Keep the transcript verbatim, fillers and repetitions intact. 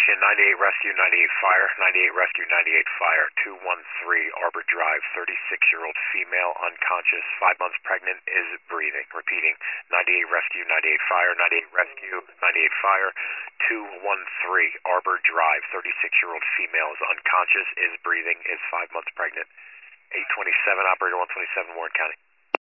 Station, ninety-eight Rescue, ninety-eight Fire, ninety-eight Rescue, ninety-eight Fire, two one three Arbor Drive, thirty-six-year-old female, unconscious, five months pregnant, is breathing. Repeating, ninety-eight Rescue, ninety-eight Fire, ninety-eight Rescue, ninety-eight Fire, two one three Arbor Drive, thirty-six-year-old female, is unconscious, is breathing, is five months pregnant. eight twenty-seven, Operator one twenty-seven, Warren County.